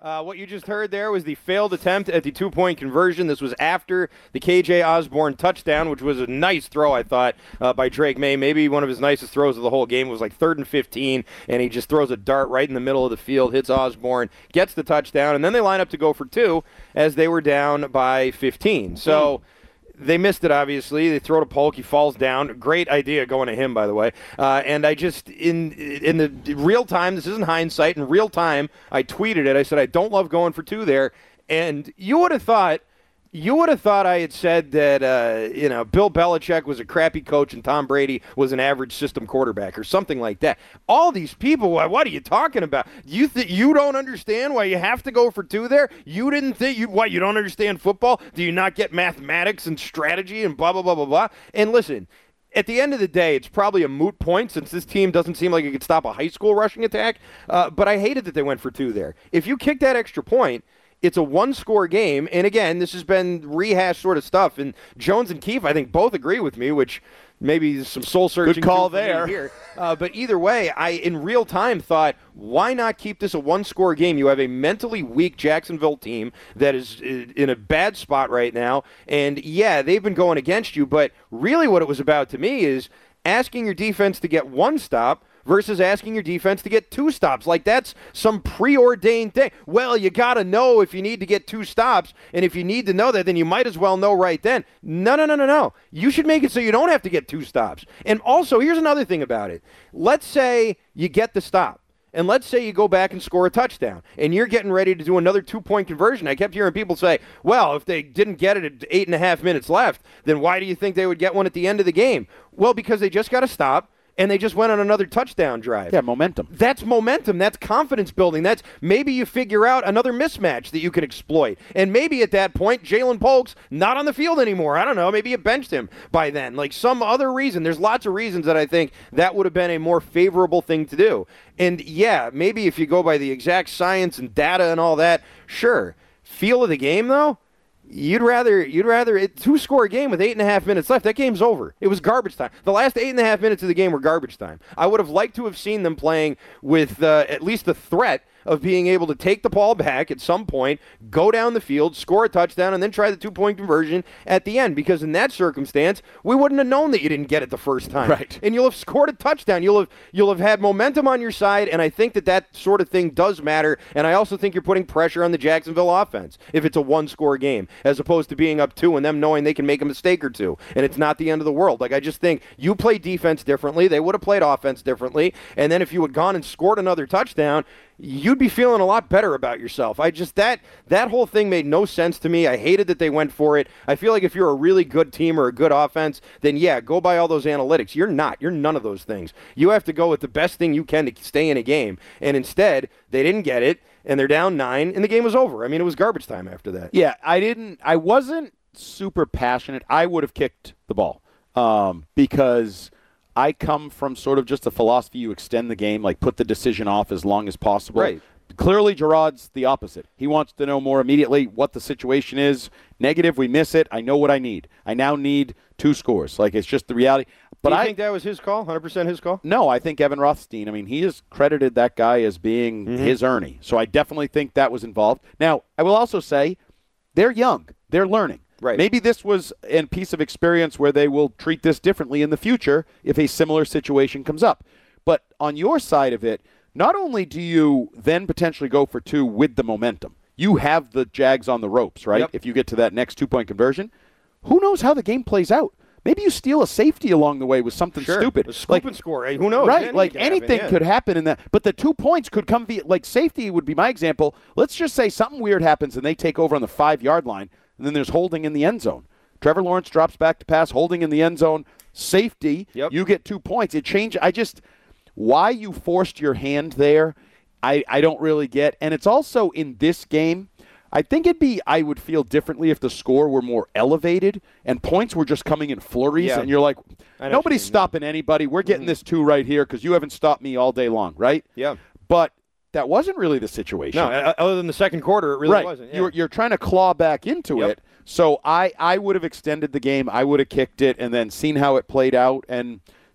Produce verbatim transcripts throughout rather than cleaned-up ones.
Uh, what you just heard there was the failed attempt at the two-point conversion. This was after the K J Osborne touchdown, which was a nice throw, I thought, uh, by Drake May. Maybe one of his nicest throws of the whole game. It was like third and fifteen, and he just throws a dart right in the middle of the field, hits Osborne, gets the touchdown, and then they line up to go for two as they were down by fifteen. So... Mm. They missed it, obviously. They throw to Polk. He falls down. Great idea going to him, by the way. Uh, and I just, in in the real time, this isn't hindsight, in real time, I tweeted it. I said, I don't love going for two there. And you would have thought, you would have thought I had said that, uh, you know, Bill Belichick was a crappy coach and Tom Brady was an average system quarterback or something like that. All these people, what are you talking about? You th- you don't understand why you have to go for two there? You didn't think, you what, you don't understand football? Do you not get mathematics and strategy and blah, blah, blah, blah, blah? And listen, at the end of the day, it's probably a moot point since this team doesn't seem like it could stop a high school rushing attack, uh, but I hated that they went for two there. If you kick that extra point, it's a one-score game, and again, this has been rehashed sort of stuff, and Jones and Keefe, I think, both agree with me, which maybe some soul-searching. Good call there. Here. Uh, but either way, I, in real time, thought, why not keep this a one-score game? You have a mentally weak Jacksonville team that is in a bad spot right now, and yeah, they've been going against you, but really what it was about to me is asking your defense to get one stop versus asking your defense to get two stops. Like, that's some preordained thing. Well, you got to know if you need to get two stops, and if you need to know that, then you might as well know right then. No, no, no, no, no. You should make it so you don't have to get two stops. And also, here's another thing about it. Let's say you get the stop. And let's say you go back and score a touchdown, and you're getting ready to do another two-point conversion. I kept hearing people say, well, if they didn't get it at eight and a half minutes left, then why do you think they would get one at the end of the game? Well, because they just got to stop, and they just went on another touchdown drive. Yeah, momentum. That's momentum. That's confidence building. That's maybe you figure out another mismatch that you can exploit. And maybe at that point, Jalen Polk's not on the field anymore. I don't know. Maybe you benched him by then. Like some other reason. There's lots of reasons that I think that would have been a more favorable thing to do. And yeah, maybe if you go by the exact science and data and all that, sure. Feel of the game, though? You'd rather you'd rather it two score a game with eight and a half minutes left. That game's over. It was garbage time. The last eight and a half minutes of the game were garbage time. I would have liked to have seen them playing with uh, at least the threat of being able to take the ball back at some point, go down the field, score a touchdown, and then try the two-point conversion at the end. Because in that circumstance, we wouldn't have known that you didn't get it the first time. Right. And you'll have scored a touchdown. You'll have you'll have had momentum on your side, and I think that that sort of thing does matter. And I also think you're putting pressure on the Jacksonville offense if it's a one-score game, as opposed to being up two and them knowing they can make a mistake or two, and it's not the end of the world. Like, I just think you play defense differently. They would have played offense differently. And then if you had gone and scored another touchdown, you'd be feeling a lot better about yourself. I just, that that whole thing made no sense to me. I hated that they went for it. I feel like if you're a really good team or a good offense, then yeah, go by all those analytics. You're not. You're none of those things. You have to go with the best thing you can to stay in a game. And instead, they didn't get it, and they're down nine, and the game was over. I mean, it was garbage time after that. Yeah, I didn't, I wasn't super passionate. I would have kicked the ball um, because I come from sort of just a philosophy you extend the game, like put the decision off as long as possible. Right. Clearly, Gerard's the opposite. He wants to know more immediately what the situation is. Negative, we miss it. I know what I need. I now need two scores. Like, it's just the reality. But Do you I think that was his call, one hundred percent his call? No, I think Evan Rothstein, I mean, he has credited that guy as being mm-hmm. his Ernie. So I definitely think that was involved. Now, I will also say they're young. They're learning. Right. Maybe this was a piece of experience where they will treat this differently in the future if a similar situation comes up. But on your side of it, not only do you then potentially go for two with the momentum, you have the Jags on the ropes, right? Yep. If you get to that next two-point conversion, who knows how the game plays out? Maybe you steal a safety along the way with something sure. stupid. A scoop like, and score. Hey, who knows? Right. Anything like can anything happen, yeah. could happen in that. But the two points could come via, like safety would be my example. Let's just say something weird happens and they take over on the five-yard line, and then there's holding in the end zone. Trevor Lawrence drops back to pass, holding in the end zone, safety, yep. you get two points. It changed. I just, why you forced your hand there, I, I don't really get. And it's also in this game, I think it'd be, I would feel differently if the score were more elevated and points were just coming in flurries. Yeah. And you're like, nobody's mean, stopping yeah. anybody. We're getting mm-hmm. this two right here because you haven't stopped me all day long, right? Yeah. But that wasn't really the situation. No, other than the second quarter, it really right. wasn't. Yeah. You're, you're trying to claw back into yep. it. So I, I would have extended the game. I would have kicked it and then seen how it played out. And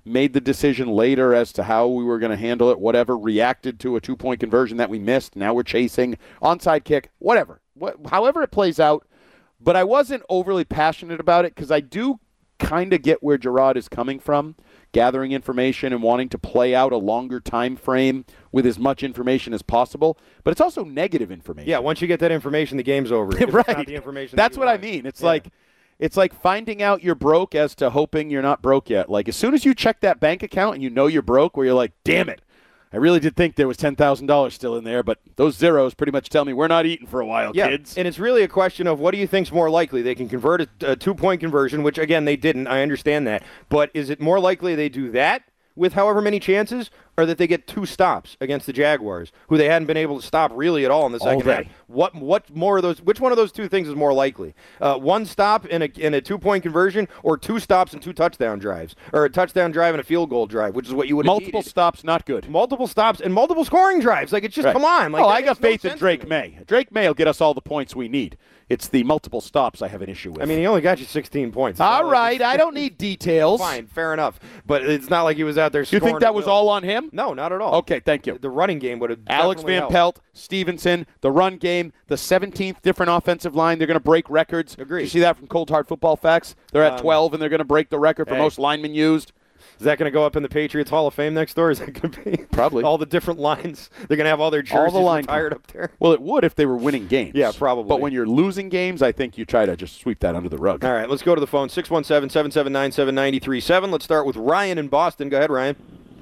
made the decision later as to how we were going to handle it, whatever, reacted to a two-point conversion that we missed. Now we're chasing onside kick, whatever. What, however it plays out. But I wasn't overly passionate about it because I do kind of get where Gerard is coming from, gathering information and wanting to play out a longer time frame with as much information as possible. But it's also negative information. Yeah, once you get that information, the game's over. If right. It's not the information That's that what want. I mean. It's yeah. like it's like finding out you're broke as to hoping you're not broke yet. Like as soon as you check that bank account and you know you're broke, where you're like, damn it, I really did think there was ten thousand dollars still in there, but those zeros pretty much tell me we're not eating for a while, yeah, kids. And it's really a question of what do you think's more likely? They can convert a, a two-point conversion, which, again, they didn't. I understand that. But is it more likely they do that with however many chances, or that they get two stops against the Jaguars, who they hadn't been able to stop really at all in the second half? What what more of those? Which one of those two things is more likely? Uh, one stop in a in a two-point conversion, or two stops and two touchdown drives, or a touchdown drive and a field goal drive, which is what you would have Multiple needed. stops, not good. Multiple stops and multiple scoring drives. Like, it's just, Right. come on. Like, oh, that I got makes no faith in sense to Drake me. May. Drake May will get us all the points we need. It's the multiple stops I have an issue with. I mean, he only got you sixteen points. It's all not like right, he's- I don't need details. Fine, fair enough. But it's not like he was out there You scoring. think that at was will. all on him? No, not at all. Okay, thank you. The running game would have Alex definitely Van helped. Pelt, Stevenson, the run game, the seventeenth different offensive line. They're going to break records. Agreed. You see that from Cold Hard Football Facts? They're at Um, twelve, and they're going to break the record for hey. most linemen used. Is that going to go up in the Patriots Hall of Fame next door? Is that going to be Probably. all the different lines? They're going to have all their jerseys All the line retired up there. Well, it would if they were winning games. Yeah, probably. But when you're losing games, I think you try to just sweep that under the rug. All right, let's go to the phone. six one seven, seven seven nine, seven nine three seven. Let's start with Ryan in Boston. Go ahead, Ryan.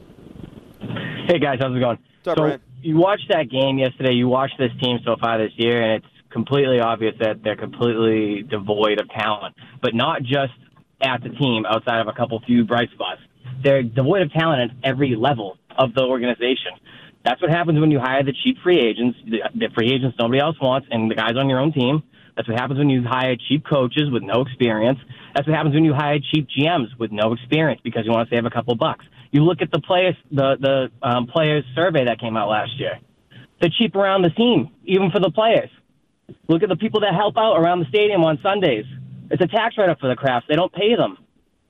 Hey, guys. How's it going? What's up, so Ryan? You watched that game yesterday. You watched this team so far this year, and it's completely obvious that they're completely devoid of talent. But not just at the team, outside of a couple few bright spots. They're devoid of talent at every level of the organization. That's what happens when you hire the cheap free agents, the, the free agents nobody else wants, and the guys on your own team. That's what happens when you hire cheap coaches with no experience. That's what happens when you hire cheap G Ms with no experience because you want to save a couple bucks. You look at the players, the the um, players survey that came out last year. They're cheap around the team, even for the players. Look at the people that help out around the stadium on Sundays. It's a tax write-up for the crafts. They don't pay them.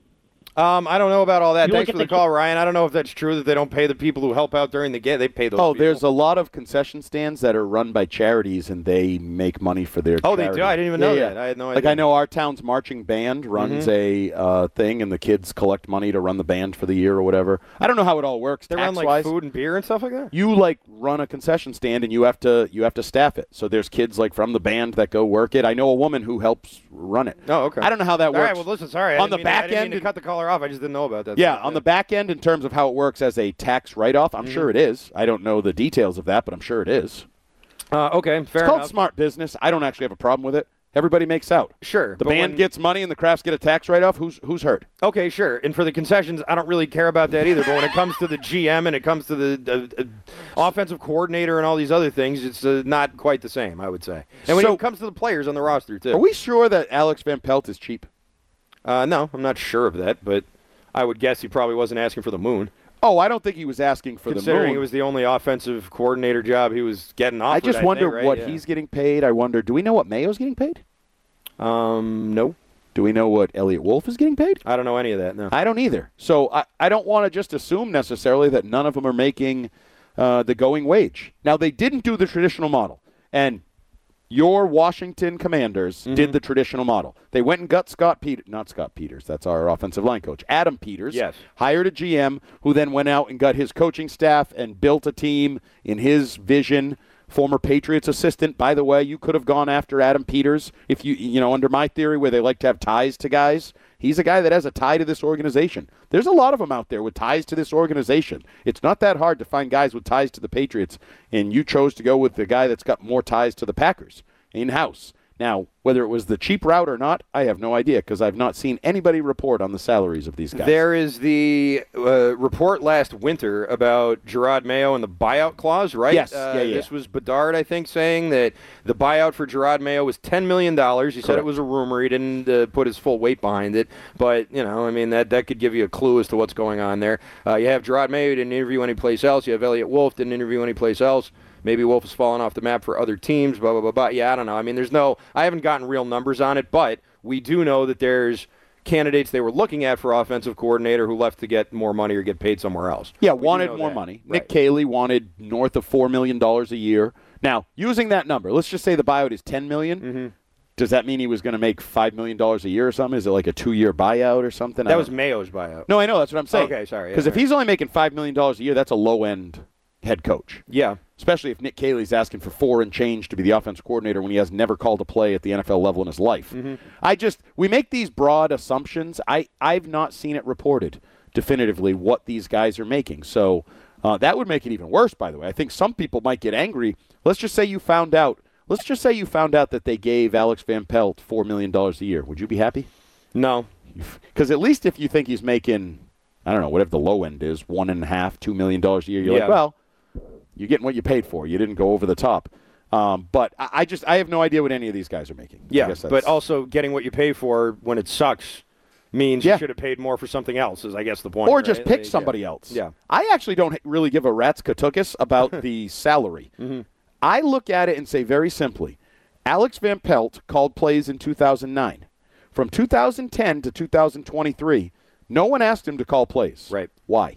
Um, I don't know about all that. You Thanks look for at the the- call, Ryan. I don't know if that's true that they don't pay the people who help out during the game. They pay those Oh, people. there's a lot of concession stands that are run by charities, and they make money for their Oh, they charity. do? I didn't even Yeah, know yeah. that. I had no Like, idea. I know our town's marching band runs Mm-hmm. a uh, thing, and the kids collect money to run the band for the year or whatever. I don't know how it all works They run like tax-wise. food and beer and stuff like that? You like run a concession stand, and you have to you have to staff it. So there's kids like from the band that go work it. I know a woman who helps run it. Oh, okay. I don't know how that All works. right, well, listen, sorry. I On didn't the mean to- I back didn't mean end to and- cut the caller off. I just didn't know about that. Yeah, on the back end, in terms of how it works as a tax write-off, I'm Mm-hmm. sure it is. I don't know the details of that, but I'm sure it is. Uh, okay, fair It's called enough. smart business. I don't actually have a problem with it. Everybody makes out. Sure. The but band when- gets money and the crafts get a tax write-off. Who's who's hurt? Okay, sure. And for the concessions, I don't really care about that either. But when it comes to the G M and it comes to the uh, uh, offensive coordinator and all these other things, it's uh, not quite the same, I would say. And when So- it comes to the players on the roster, too. Are we sure that Alex Van Pelt is cheap? Uh, no, I'm not sure of that, but I would guess he probably wasn't asking for the moon. Oh, I don't think he was asking for the Considering moon. it was the only offensive coordinator job he was getting offered. I just that wonder day, right? what Yeah. he's getting paid. I wonder, do we know what Mayo's getting paid? Um, no. Do we know what Elliot Wolf is getting paid? I don't know any of that, no. I don't either. So I, I don't want to just assume necessarily that none of them are making uh, the going wage. Now, they didn't do the traditional model. And your Washington Commanders Mm-hmm. did the traditional model. They went and got Scott Peters, not Scott Peters, that's our offensive line coach, Adam Peters, Yes. hired a G M who then went out and got his coaching staff and built a team in his vision. Former Patriots assistant, by the way, you could have gone after Adam Peters if you, you know, under my theory where they like to have ties to guys. He's a guy that has a tie to this organization. There's a lot of them out there with ties to this organization. It's not that hard to find guys with ties to the Patriots, and you chose to go with the guy that's got more ties to the Packers in-house. Now, whether it was the cheap route or not, I have no idea because I've not seen anybody report on the salaries of these guys. There is the uh, report last winter about Gerard Mayo and the buyout clause, right? Yes. Uh, Yeah, yeah. This was Bedard, I think, saying that the buyout for Gerard Mayo was ten million dollars. He said Correct. it was a rumor. He didn't uh, put his full weight behind it. But, you know, I mean, that, that could give you a clue as to what's going on there. Uh, you have Gerard Mayo, didn't interview anyplace else. You have Elliot Wolf, didn't interview anyplace else. Maybe Wolf has fallen off the map for other teams, blah, blah, blah, blah. Yeah, I don't know. I mean, there's no – I haven't gotten real numbers on it, but we do know that there's candidates they were looking at for offensive coordinator who left to get more money or get paid somewhere else. Yeah, We do wanted know more that. money. Right. Nick Caley wanted north of four million dollars a year. Now, using that number, let's just say the buyout is ten million dollars. Mm-hmm. Does that mean he was going to make five million dollars a year or something? Is it like a two-year buyout or something? I That don't- was Mayo's buyout. No, I know. That's what I'm saying. Okay, sorry, yeah, Because if right. he's only making five million dollars a year, that's a low-end head coach. Yeah. Especially if Nick Caley's asking for four and change to be the offensive coordinator when he has never called a play at the N F L level in his life. Mm-hmm. I just, we make these broad assumptions. I, I've not seen it reported definitively what these guys are making. So uh, that would make it even worse, by the way. I think some people might get angry. Let's just say you found out. Let's just say you found out that they gave Alex Van Pelt four million dollars a year. Would you be happy? No. Because at least if you think he's making, I don't know, whatever the low end is, one and a half, two million dollars a year, you're Yeah. like, well, you're getting what you paid for. You didn't go over the top. Um, but I, I just, I have no idea what any of these guys are making. I Yeah, guess but that's- also getting what you pay for when it sucks means Yeah. you should have paid more for something else, is I guess the point. or right? just pick Like, yeah. somebody else. Yeah. I actually don't really give a rat's katukis about the salary. Mm-hmm. I look at it and say very simply, Alex Van Pelt called plays in two thousand nine. From two thousand ten to two thousand twenty-three, no one asked him to call plays. Right. Why?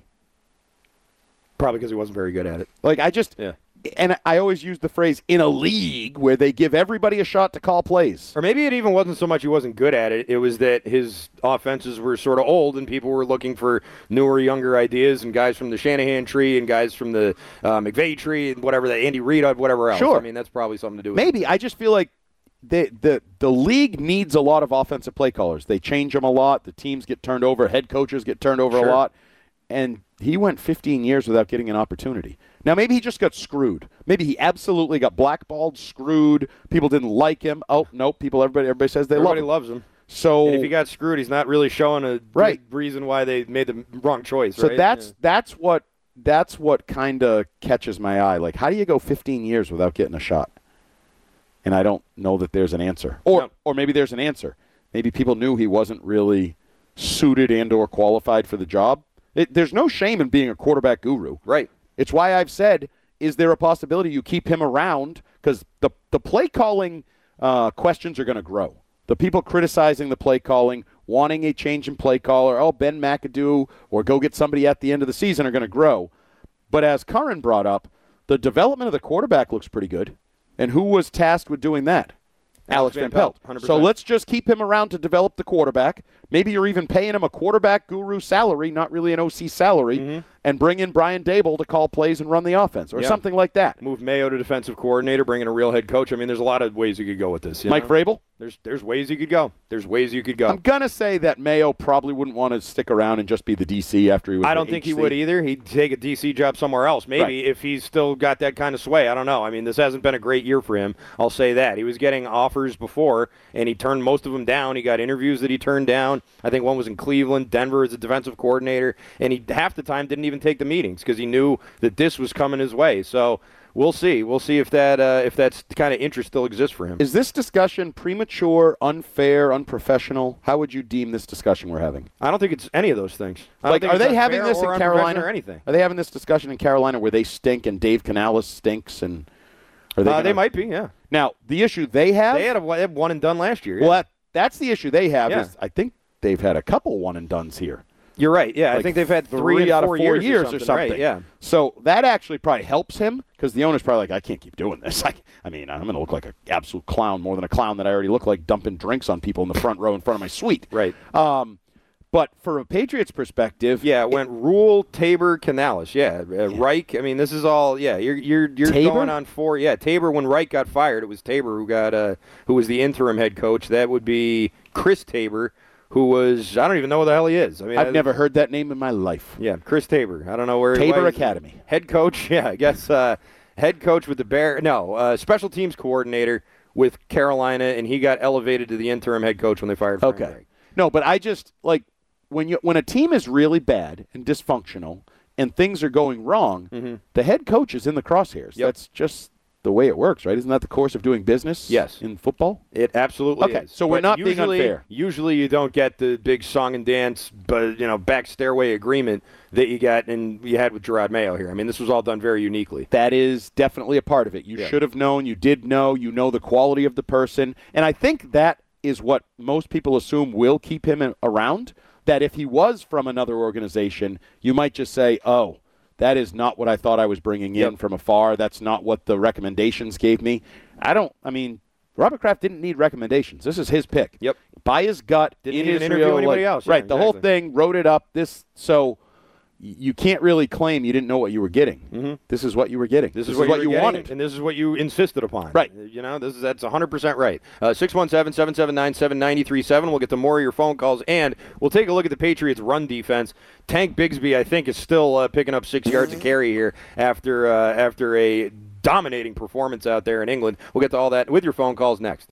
Probably because he wasn't very good at it. Like, I just, Yeah. and I always use the phrase, in a league where they give everybody a shot to call plays. Or maybe it even wasn't so much he wasn't good at it. It was that his offenses were sort of old and people were looking for newer, younger ideas and guys from the Shanahan tree and guys from the uh, McVay tree and whatever, that Andy Reid, whatever else. Sure. I mean, that's probably something to do with it. Maybe. I just feel like the, the, the league needs a lot of offensive play callers. They change them a lot. The teams get turned over. Head coaches get turned over Sure. a lot. And he went fifteen years without getting an opportunity. Now, maybe he just got screwed. Maybe he absolutely got blackballed, screwed. People didn't like him. Oh, no, people, everybody, everybody says they Everybody love him. loves him. So, And if he got screwed, he's not really showing a Right. good reason why they made the wrong choice. so right? that's Yeah. that's what that's what kind of catches my eye. Like, how do you go fifteen years without getting a shot? And I don't know that there's an answer. Or No. or maybe there's an answer. Maybe people knew he wasn't really suited and or qualified for the job. It, there's no shame in being a quarterback guru. right. It's why I've said, is there a possibility you keep him around? Because the, the play calling uh, questions are going to grow. The people criticizing the play calling, wanting a change in play caller, oh, Ben McAdoo, or go get somebody at the end of the season are going to grow. But as Curran brought up, the development of the quarterback looks pretty good. And who was tasked with doing that? Alex Van Pelt. one hundred So percent. let's just keep him around to develop the quarterback. Maybe you're even paying him a quarterback guru salary, not really an O C salary, and bring in Brian Dable to call plays and run the offense or Yeah. something like that. Move Mayo to defensive coordinator, bring in a real head coach. I mean, there's a lot of ways you could go with this. You Mike know? Vrabel? There's there's ways you could go. There's ways you could go. I'm going to say that Mayo probably wouldn't want to stick around and just be the D C after he was I the don't think he H C. would either. He'd take a D C job somewhere else, maybe, Right. if he's still got that kind of sway. I don't know. I mean, this hasn't been a great year for him. I'll say that. He was getting offers before, and he turned most of them down. He got interviews that he turned down. I think one was in Cleveland, Denver as a defensive coordinator, and he half the time didn't even take the meetings because he knew that this was coming his way. So we'll see. We'll see if that uh, if that kind of interest still exists for him. Is this discussion premature, unfair, unprofessional? How would you deem this discussion we're having? I don't think it's any of those things. I don't Like, think are it's they having unfair this or in unprofessional Carolina or anything? Are they having this discussion in Carolina where they stink and Dave Canales stinks and are they? Uh, gonna- they might be, yeah. Now the issue they have. They had a they had one and done last year. well, yeah. that, that's the issue they have. Yeah. Is I think they've had a couple one and dones here. You're right. Yeah, I Like think they've had three, three and out four of four years, years or or something. something. Right, yeah. So that actually probably helps him because the owner's probably like, I can't keep doing this. I, I mean, I'm going to look like an absolute clown more than a clown that I already look like, dumping drinks on people in the front row in front of my suite. Right. Um, but from a Patriots perspective, Yeah, it went Rule, Tabor, Canales. Yeah, uh, Reich. I mean, this is all. Yeah, you're you're you're Tabor? going on four. Yeah, Tabor. When Reich got fired, it was Tabor who got uh who was the interim head coach. That would be Chris Tabor, who was I don't even know who the hell he is. I mean, I've I- never heard that name in my life. Yeah, Chris Tabor. I don't know where. Tabor why he's- Academy. Head coach. Yeah, I guess uh, head coach with the Bear. No, uh, special teams coordinator with Carolina, and he got elevated to the interim head coach when they fired. Frank Okay. Reich. No, but I just like when you when a team is really bad and dysfunctional and things are going wrong, the head coach is in the crosshairs. Yep. That's just the way it works, right? Isn't that the course of doing business? Yes. In football. It absolutely Okay, is. so we're But not being usually, unfair. Usually, you don't get the big song and dance, but you know, back stairway agreement that you got and you had with Gerard Mayo here. I mean, this was all done very uniquely. That is definitely a part of it. You Yeah. should have known. You did know. You know the quality of the person, and I think that is what most people assume will keep him around. That if he was from another organization, you might just say, oh, that is not what I thought I was bringing in yep. from afar. That's not what the recommendations gave me. I don't, I mean, Robert Kraft didn't need recommendations. This is his pick. Yep. By his gut, didn't in even Israel, interview anybody like, else. Yeah, right, the exactly. whole thing, wrote it up. This, so you can't really claim you didn't know what you were getting. Mm-hmm. This is what you were getting. This, this is what, is what you, you getting, wanted. And this is what you insisted upon. Right. You know, this is that's one hundred percent right. Uh, six one seven, seven seven nine, seven nine three seven. We'll get to more of your phone calls, and we'll take a look at the Patriots' run defense. Tank Bigsby, I think, is still uh, picking up six yards of carry here after uh, after a dominating performance out there in England. We'll get to all that with your phone calls next.